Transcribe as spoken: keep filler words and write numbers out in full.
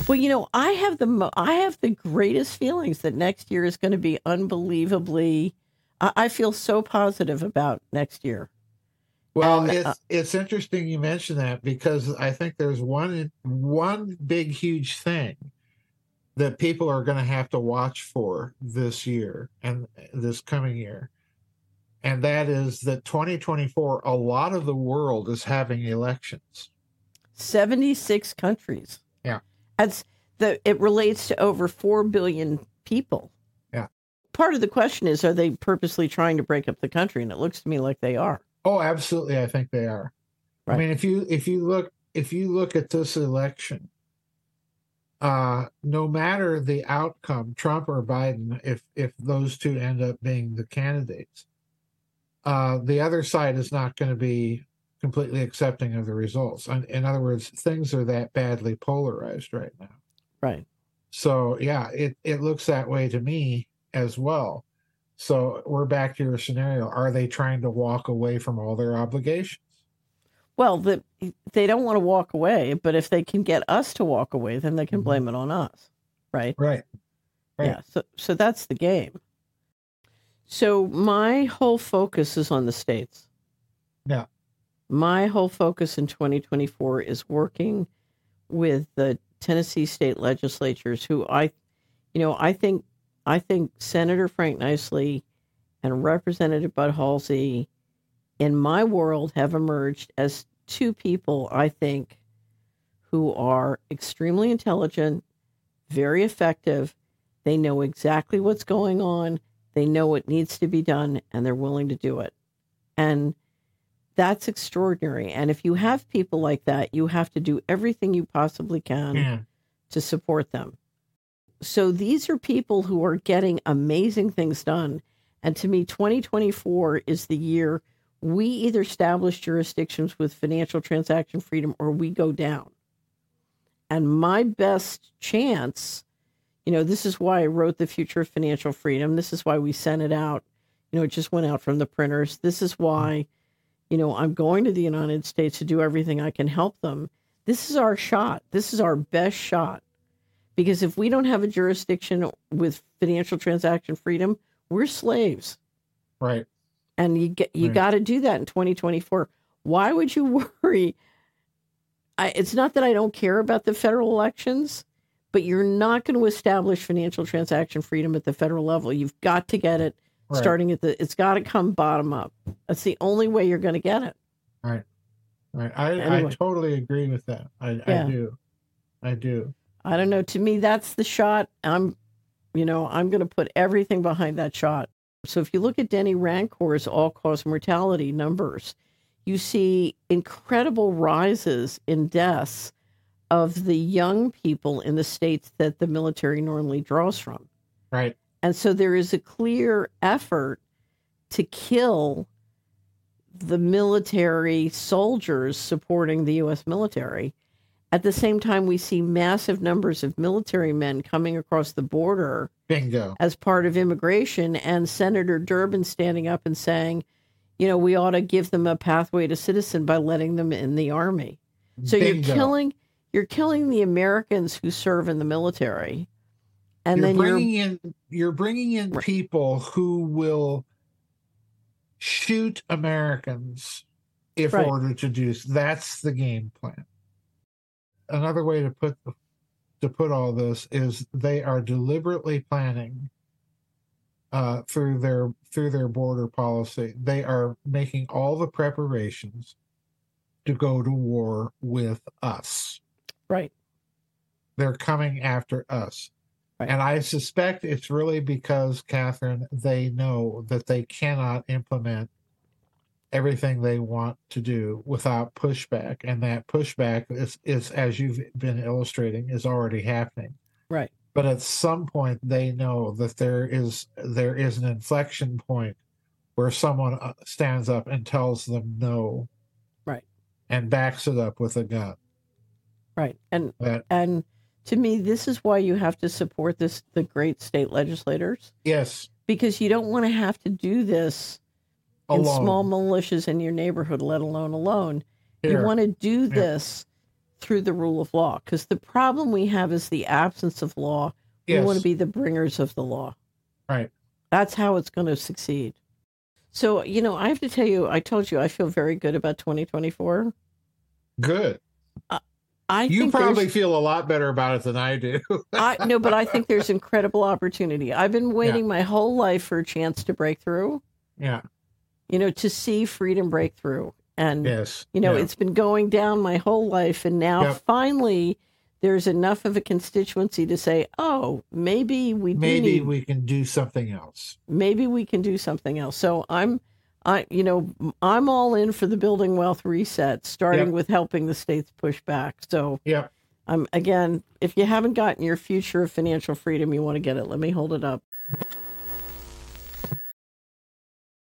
Well, you know, I have the mo- I have the greatest feelings that next year is going to be unbelievably. I, I feel so positive about next year. Well, And uh, it's it's interesting you mention that because I think there's one one big huge thing that people are going to have to watch for this year and this coming year. And that is that twenty twenty-four, a lot of the world is having elections. seventy-six countries. Yeah. That's the. It relates to over four billion people. Yeah. Part of the question is, are they purposely trying to break up the country? And it looks to me like they are. Oh, absolutely. I think they are. Right. I mean, if you if you look if you look at this election, uh, no matter the outcome, Trump or Biden, if if those two end up being the candidates, uh, the other side is not going to be completely accepting of the results. In, in other words, things are that badly polarized right now. Right. So yeah, it it looks that way to me as well. So we're back to your scenario. Are they trying to walk away from all their obligations? Well, the, they don't want to walk away, but if they can get us to walk away, then they can blame it on us. Right? Right. Right. Yeah. So, so that's the game. So my whole focus is on the states. Yeah. My whole focus in twenty twenty-four is working with the Tennessee state legislatures who I, you know, I think I think Senator Frank Nicely and Representative Bud Halsey in my world have emerged as two people, I think, who are extremely intelligent, very effective. They know exactly what's going on. They know what needs to be done, and they're willing to do it. And that's extraordinary. And if you have people like that, you have to do everything you possibly can Yeah. to support them. So these are people who are getting amazing things done. And to me, twenty twenty-four is the year we either establish jurisdictions with financial transaction freedom or we go down. And my best chance, you know, this is why I wrote The Future of Financial Freedom. This is why we sent it out. You know, it just went out from the printers. This is why, you know, I'm going to the United States to do everything I can help them. This is our shot. This is our best shot. Because if we don't have a jurisdiction with financial transaction freedom, we're slaves. Right. And you get you Right. got to do that in twenty twenty-four. Why would you worry? I, it's not that I don't care about the federal elections, but you're not going to establish financial transaction freedom at the federal level. You've got to get it Right. starting at the. It's got to come bottom up. That's the only way you're going to get it. Right. Right. I, Anyway. I totally agree with that. I, Yeah. I do. I do. I don't know. To me, that's the shot. I'm, you know, I'm going to put everything behind that shot. So if you look at Denny Rancourt's all-cause mortality numbers, you see incredible rises in deaths of the young people in the states that the military normally draws from. Right. And so there is a clear effort to kill the military soldiers supporting the U S military. At the same time, we see massive numbers of military men coming across the border Bingo. as part of immigration, and Senator Durbin standing up and saying, you know, we ought to give them a pathway to citizen by letting them in the army. So you're Bingo. killing you're killing the Americans who serve in the military. And you're then bringing you're in you're bringing in Right. people who will shoot Americans if Right. ordered to do so. That's the game plan. Another way to put to put all this is they are deliberately planning uh, through their through their border policy. They are making all the preparations to go to war with us. right. They're coming after us. Right. And I suspect it's really because, Catherine, they know that they cannot implement everything they want to do without pushback. And that pushback is, is, as you've been illustrating, is already happening. Right. But at some point they know that there is there is an inflection point where someone stands up and tells them no. Right. And backs it up with a gun. Right. And That, and to me, this is why you have to support this the great state legislators, yes. because you don't want to have to do this in Alone. small militias in your neighborhood, let alone alone. Here. You want to do Yeah. this through the rule of law, because the problem we have is the absence of law. We Yes. want to be the bringers of the law. Right. That's how it's going to succeed. So, you know, I have to tell you, I told you I feel very good about twenty twenty-four. Good. Uh, I you think probably there's- feel a lot better about it than I do. I no, but I think there's incredible opportunity. I've been waiting my whole life for a chance to break through, Yeah. you know, to see freedom break through. And, Yes. you know, Yeah. it's been going down my whole life. And now Yep. finally there's enough of a constituency to say, oh, maybe we do Maybe need, we can do something else. maybe we can do something else. So I'm, I, you know, I'm all in for the building wealth reset, starting Yep. with helping the states push back. So Yep. I'm again, if you haven't gotten your Future of Financial Freedom, you want to get it. Let me hold it up.